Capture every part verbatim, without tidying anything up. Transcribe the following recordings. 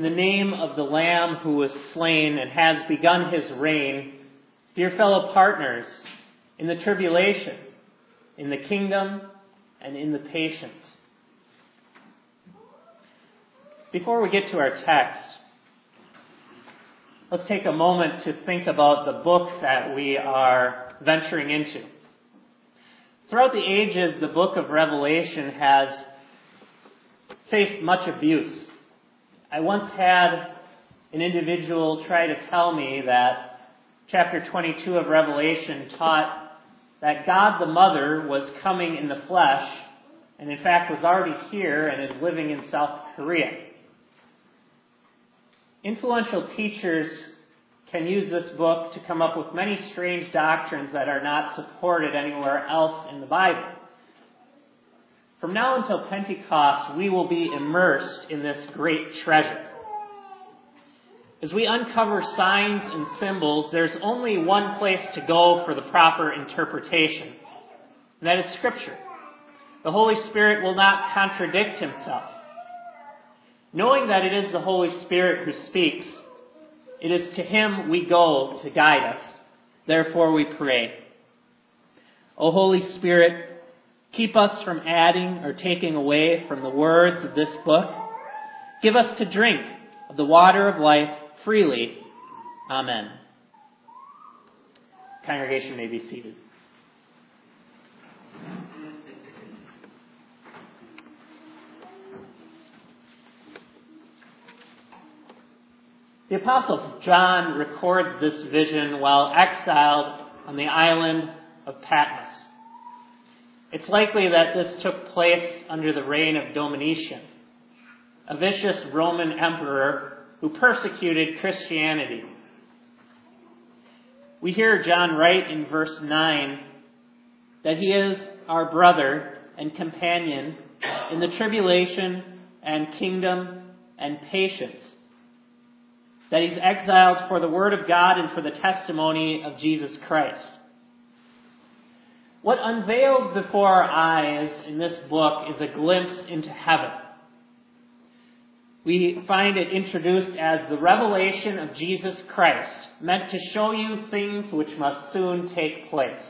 in the name of the Lamb who was slain and has begun his reign, dear fellow partners, in the tribulation, in the kingdom, and in the patience. Before we get to our text, let's take a moment to think about the book that we are venturing into. Throughout the ages, the book of Revelation has faced much abuse. I once had an individual try to tell me that chapter twenty-two of Revelation taught that God the Mother was coming in the flesh, and in fact was already here and is living in South Korea. Influential teachers can use this book to come up with many strange doctrines that are not supported anywhere else in the Bible. From now until Pentecost, we will be immersed in this great treasure. As we uncover signs and symbols, there's only one place to go for the proper interpretation, and that is Scripture. The Holy Spirit will not contradict himself. Knowing that it is the Holy Spirit who speaks, it is to him we go to guide us. Therefore we pray. O Holy Spirit, keep us from adding or taking away from the words of this book. Give us to drink of the water of life freely. Amen. Congregation may be seated. The Apostle John records this vision while exiled on the island of Patmos. It's likely that this took place under the reign of Domitian, a vicious Roman emperor who persecuted Christianity. We hear John write in verse nine that he is our brother and companion in the tribulation and kingdom and patience, that he's exiled for the word of God and for the testimony of Jesus Christ. What unveils before our eyes in this book is a glimpse into heaven. We find it introduced as the revelation of Jesus Christ, meant to show you things which must soon take place.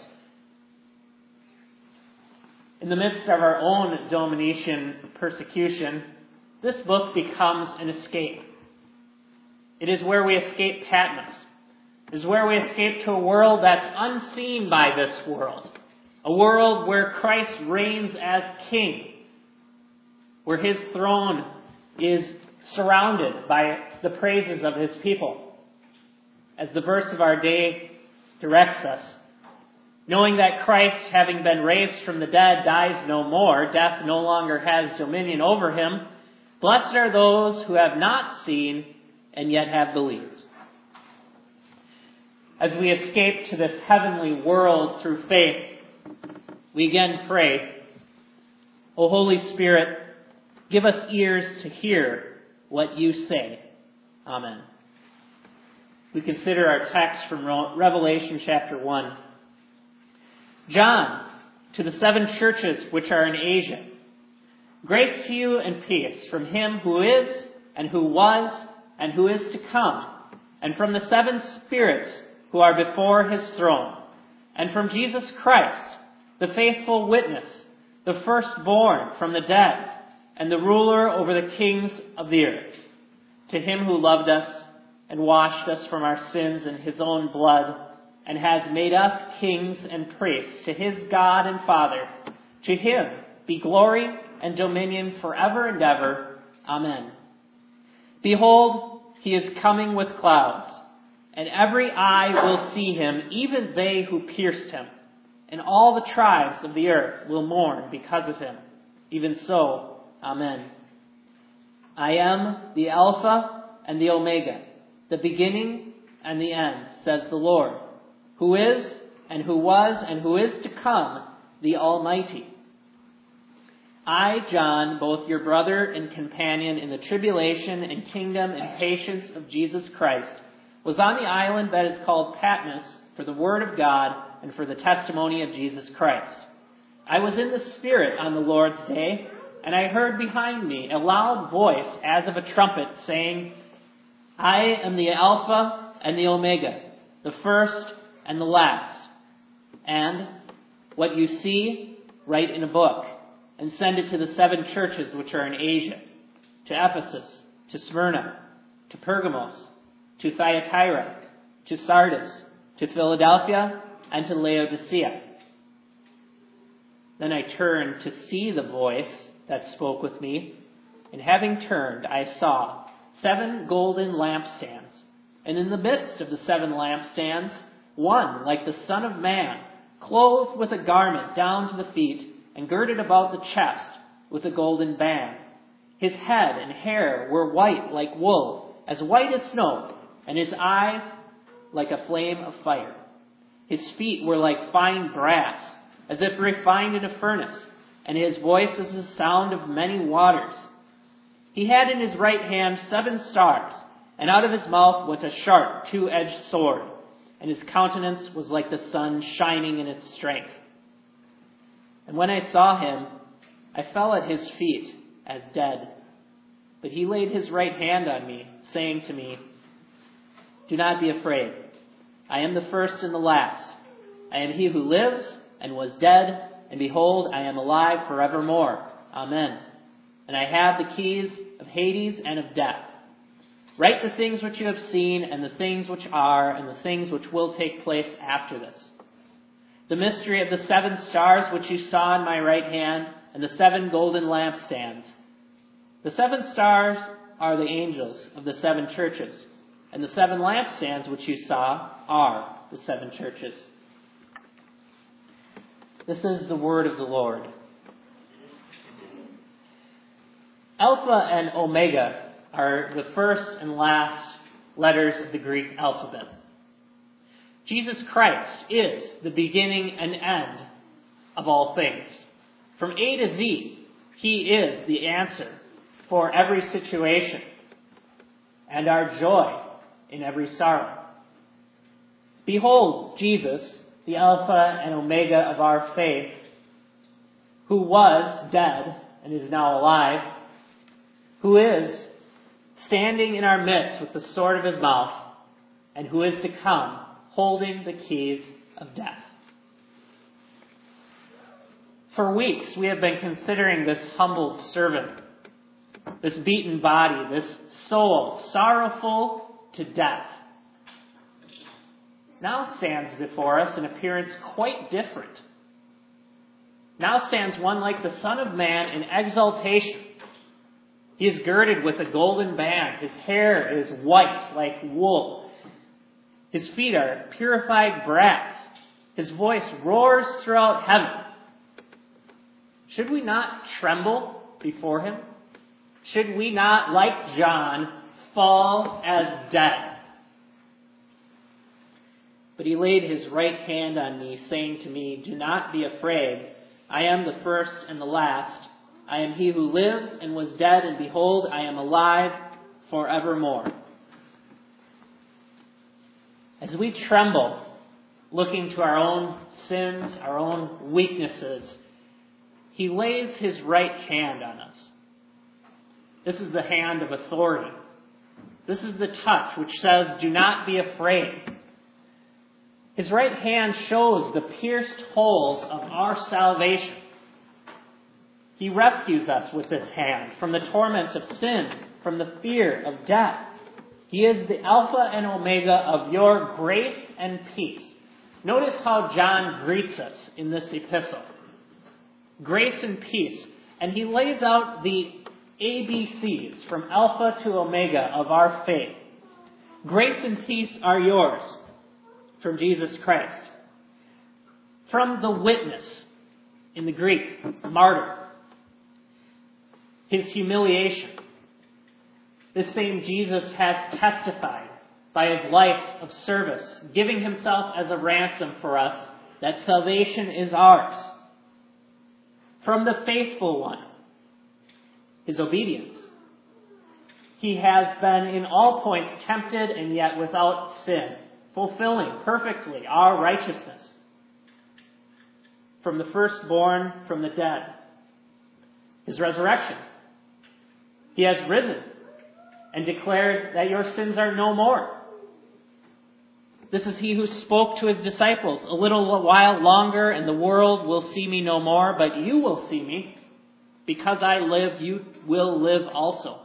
In the midst of our own Domitian persecution, this book becomes an escape. It is where we escape Patmos. It is where we escape to a world that's unseen by this world. A world where Christ reigns as King. Where his throne is surrounded by the praises of his people. As the verse of our day directs us, knowing that Christ, having been raised from the dead, dies no more, death no longer has dominion over him, blessed are those who have not seen and yet have believed. As we escape to this heavenly world through faith, we again pray, O Holy Spirit, give us ears to hear what you say. Amen. We consider our text from Revelation chapter one. John, to the seven churches which are in Asia, grace to you and peace from him who is and who was and who is to come, and from the seven spirits who are before his throne, and from Jesus Christ, the faithful witness, the firstborn from the dead, and the ruler over the kings of the earth. To him who loved us and washed us from our sins in his own blood, and has made us kings and priests, to his God and Father, to him be glory and dominion forever and ever. Amen. Behold, he is coming with clouds, and every eye will see him, even they who pierced him, and all the tribes of the earth will mourn because of him. Even so, Amen. I am the Alpha and the Omega, the beginning and the end, says the Lord, who is, and who was, and who is to come, the Almighty. I, John, both your brother and companion in the tribulation and kingdom and patience of Jesus Christ, was on the island that is called Patmos for the word of God and for the testimony of Jesus Christ. I was in the Spirit on the Lord's day, and I heard behind me a loud voice as of a trumpet saying, I am the Alpha and the Omega, the first and the last. And what you see, write in a book, and send it to the seven churches which are in Asia, to Ephesus, to Smyrna, to Pergamos, to Thyatira, to Sardis, to Philadelphia, and to Laodicea. Then I turned to see the voice that spoke with me, and having turned, I saw seven golden lampstands, and in the midst of the seven lampstands, one like the Son of Man, clothed with a garment down to the feet, and girded about the chest with a golden band. His head and hair were white like wool, as white as snow, and his eyes like a flame of fire. His feet were like fine brass, as if refined in a furnace, and his voice as the sound of many waters. He had in his right hand seven stars, and out of his mouth went a sharp two-edged sword, and his countenance was like the sun shining in its strength. And when I saw him, I fell at his feet as dead. But he laid his right hand on me, saying to me, "Do not be afraid. I am the first and the last. I am he who lives and was dead, and behold, I am alive forevermore. Amen. And I have the keys of Hades and of death. Write the things which you have seen, and the things which are, and the things which will take place after this. The mystery of the seven stars which you saw in my right hand, and the seven golden lampstands. The seven stars are the angels of the seven churches, and the seven lampstands which you saw are the seven churches." This is the word of the Lord. Alpha and Omega are the first and last letters of the Greek alphabet. Jesus Christ is the beginning and end of all things. From A to Z, he is the answer for every situation and our joy in every sorrow. Behold Jesus, the Alpha and Omega of our faith, who was dead and is now alive, who is standing in our midst with the sword of his mouth, and who is to come holding the keys of death. For weeks we have been considering this humbled servant, this beaten body, this soul sorrowful to death. Now stands before us an appearance quite different. Now stands one like the Son of Man in exaltation. He is girded with a golden band. His hair is white like wool. His feet are purified brass. His voice roars throughout heaven. Should we not tremble before him? Should we not, like John, fall as dead? But he laid his right hand on me, saying to me, "Do not be afraid. I am the first and the last. I am he who lives and was dead, and behold, I am alive forevermore." As we tremble, looking to our own sins, our own weaknesses, he lays his right hand on us. This is the hand of authority. This is the touch which says, "Do not be afraid." His right hand shows the pierced holes of our salvation. He rescues us with this hand from the torment of sin, from the fear of death. He is the Alpha and Omega of your grace and peace. Notice how John greets us in this epistle. Grace and peace. And he lays out the A B Cs from Alpha to Omega of our faith. Grace and peace are yours from Jesus Christ. From the witness, in the Greek, martyr. His humiliation. This same Jesus has testified by his life of service, giving himself as a ransom for us, that salvation is ours. From the faithful one, his obedience. He has been in all points tempted and yet without sin, fulfilling perfectly our righteousness. From the firstborn from the dead, his resurrection. He has risen. and declared that your sins are no more. This is he who spoke to his disciples, a little while longer and the world will see me no more, but you will see me. Because I live, you will live also.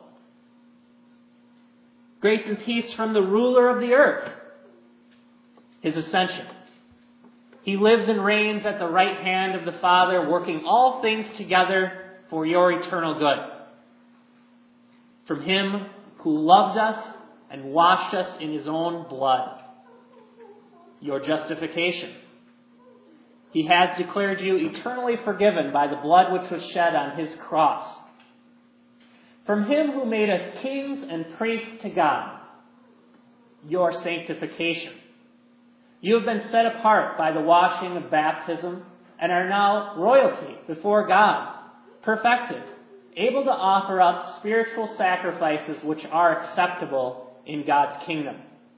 Grace and peace from the ruler of the earth, his ascension. He lives and reigns at the right hand of the Father, working all things together for your eternal good. From him who loved us and washed us in his own blood, your justification. He has declared you eternally forgiven by the blood which was shed on his cross. From him who made us kings and priests to God, your sanctification. You have been set apart by the washing of baptism and are now royalty before God, perfected, able to offer up spiritual sacrifices which are acceptable in God's kingdom.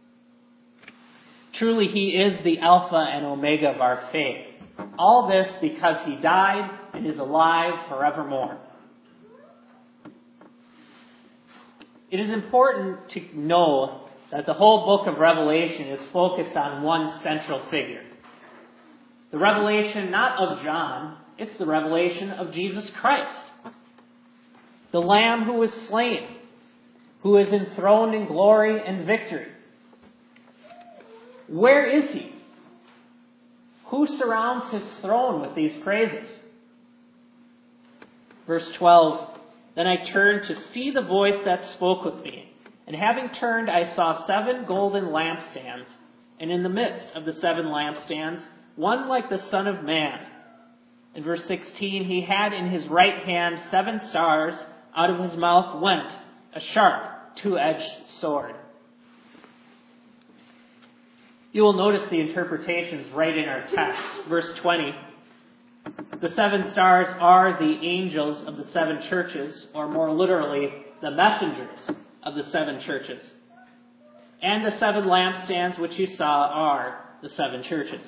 Truly, he is the Alpha and Omega of our faith. All this because he died and is alive forevermore. It is important to know that the whole book of Revelation is focused on one central figure. The revelation not of John, it's the revelation of Jesus Christ. The Lamb who was slain, who is enthroned in glory and victory. Where is he? Who surrounds his throne with these praises? Verse twelve, then I turned to see the voice that spoke with me. And having turned, I saw seven golden lampstands. And in the midst of the seven lampstands, one like the Son of Man. In verse sixteen, he had in his right hand seven stars. Out of his mouth went a sharp, two-edged sword. You will notice the interpretations right in our text. Verse twenty. The seven stars are the angels of the seven churches, or more literally, the messengers of the seven churches. And the seven lampstands which you saw are the seven churches.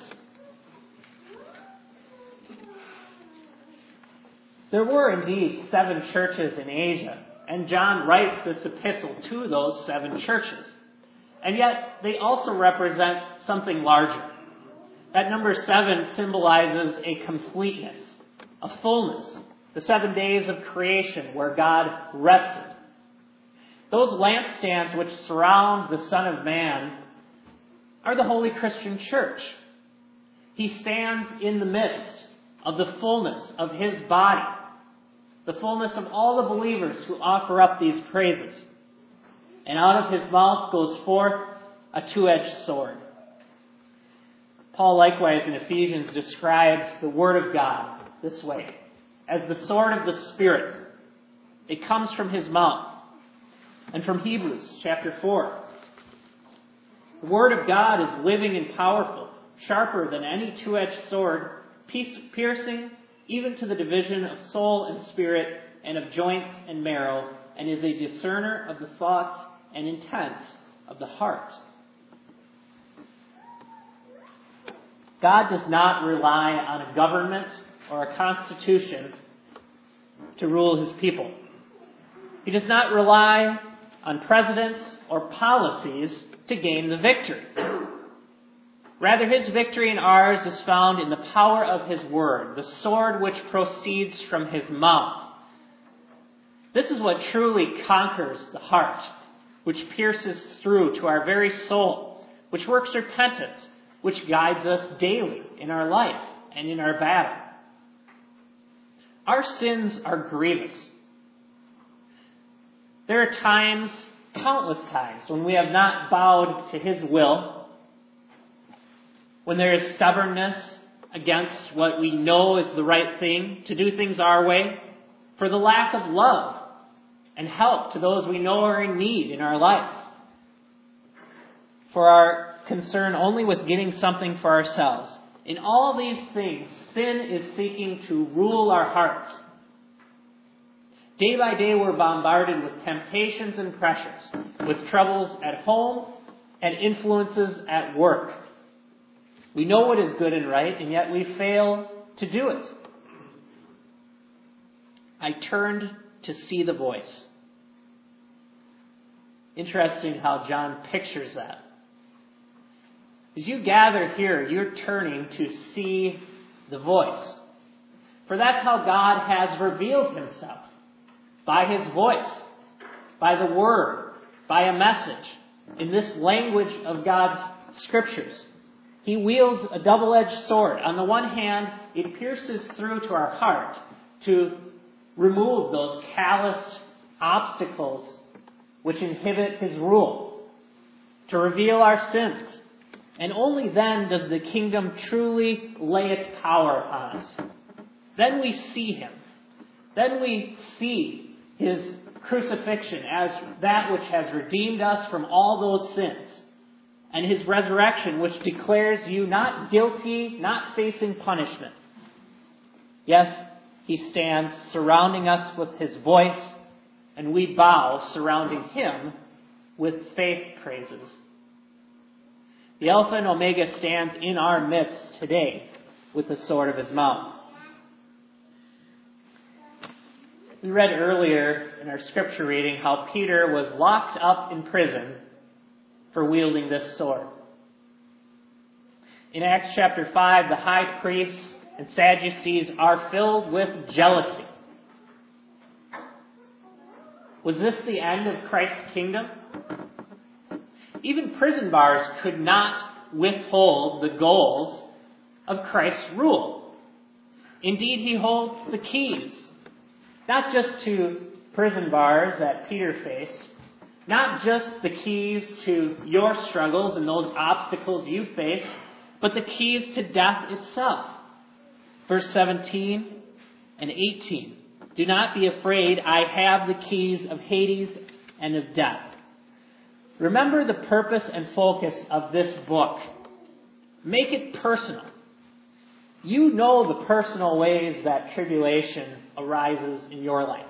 There were indeed seven churches in Asia, and John writes this epistle to those seven churches. And yet, they also represent something larger. That number seven symbolizes a completeness, a fullness, the seven days of creation where God rested. Those lampstands which surround the Son of Man are the Holy Christian Church. He stands in the midst of the fullness of his body, the fullness of all the believers who offer up these praises. And out of his mouth goes forth a two-edged sword. Paul likewise in Ephesians describes the Word of God this way, as the sword of the Spirit. It comes from his mouth. And from Hebrews chapter four. The Word of God is living and powerful, sharper than any two-edged sword, piercing even to the division of soul and spirit and of joints and marrow, and is a discerner of the thoughts and intents of the heart. God does not rely on a government or a constitution to rule his people. He does not rely on presidents or policies to gain the victory. Rather, his victory and ours is found in the power of his word, the sword which proceeds from his mouth. This is what truly conquers the heart, which pierces through to our very soul, which works repentance, which guides us daily in our life and in our battle. Our sins are grievous. There are times, countless times, when we have not bowed to his will, when there is stubbornness against what we know is the right thing, to do things our way, for the lack of love and help to those we know are in need in our life, for our concern only with getting something for ourselves. In all these things, sin is seeking to rule our hearts. Day by day, we're bombarded with temptations and pressures, with troubles at home and influences at work. We know what is good and right, and yet we fail to do it. I turned to see the voice. Interesting how John pictures that. As you gather here, you're turning to see the voice. For that's how God has revealed himself. By his voice, by the word, by a message, in this language of God's scriptures. He wields a double-edged sword. On the one hand, it pierces through to our heart to remove those calloused obstacles which inhibit his rule, to reveal our sins. And only then does the kingdom truly lay its power upon us. Then we see him. Then we see his crucifixion as that which has redeemed us from all those sins. And his resurrection, which declares you not guilty, not facing punishment. Yes, he stands surrounding us with his voice, and we bow surrounding him with faith praises. The Alpha and Omega stands in our midst today with the sword of his mouth. We read earlier in our scripture reading how Peter was locked up in prison for wielding this sword. In Acts chapter five, the high priests and Sadducees are filled with jealousy. Was this the end of Christ's kingdom? Even prison bars could not withhold the goals of Christ's rule. Indeed, he holds the keys, not just to prison bars that Peter faced, not just the keys to your struggles and those obstacles you face, but the keys to death itself. Verse seventeen and eighteen. Do not be afraid, I have the keys of Hades and of death. Remember the purpose and focus of this book. Make it personal. You know the personal ways that tribulation arises in your life.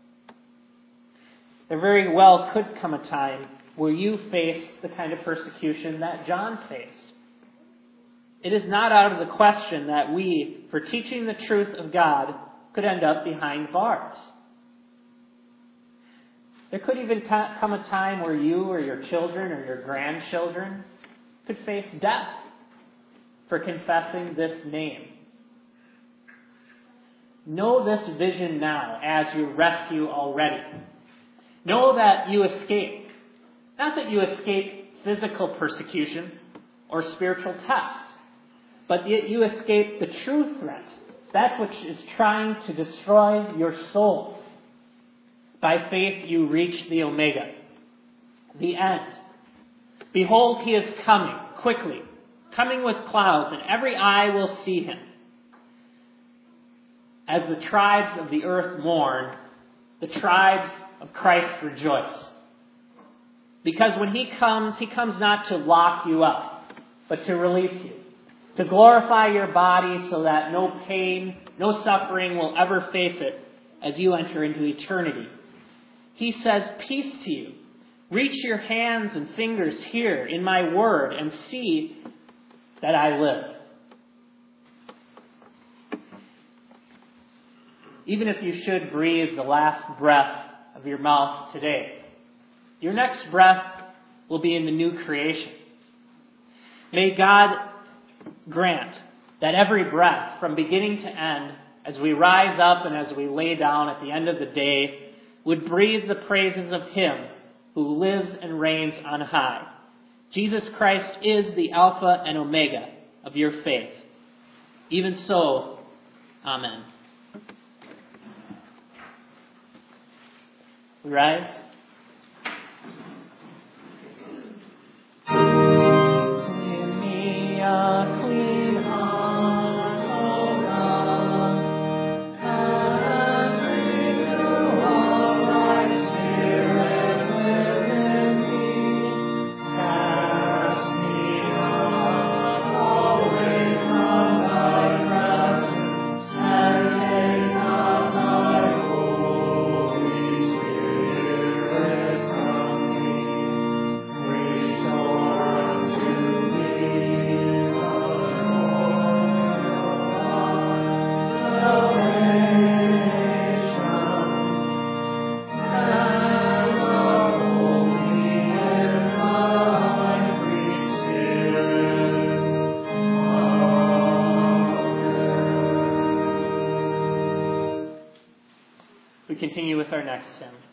There very well could come a time where you face the kind of persecution that John faced. It is not out of the question that we, for teaching the truth of God, could end up behind bars. There could even t- come a time where you or your children or your grandchildren could face death for confessing this name. Know this vision now as you rescue already. Know that you escape. Not that you escape physical persecution or spiritual tests, but that you escape the true threat. That which is trying to destroy your soul. By faith you reach the Omega, the end. Behold, he is coming quickly, coming with clouds, and every eye will see him. As the tribes of the earth mourn, the tribes of Christ rejoice. Because when he comes, he comes not to lock you up, but to release you. To glorify your body so that no pain, no suffering will ever face it as you enter into eternity. He says, peace to you. Reach your hands and fingers here in my word and see that I live. Even if you should breathe the last breath of your mouth today, your next breath will be in the new creation. May God grant that every breath, from beginning to end, as we rise up and as we lay down at the end of the day, would breathe the praises of him who lives and reigns on high. Jesus Christ is the Alpha and Omega of your faith. Even so, amen. We rise. Clean me a clean heart, O God, and renew a right spirit within me. Cast me not away from thy presence, and take not thy Holy Spirit continue with our next hymn.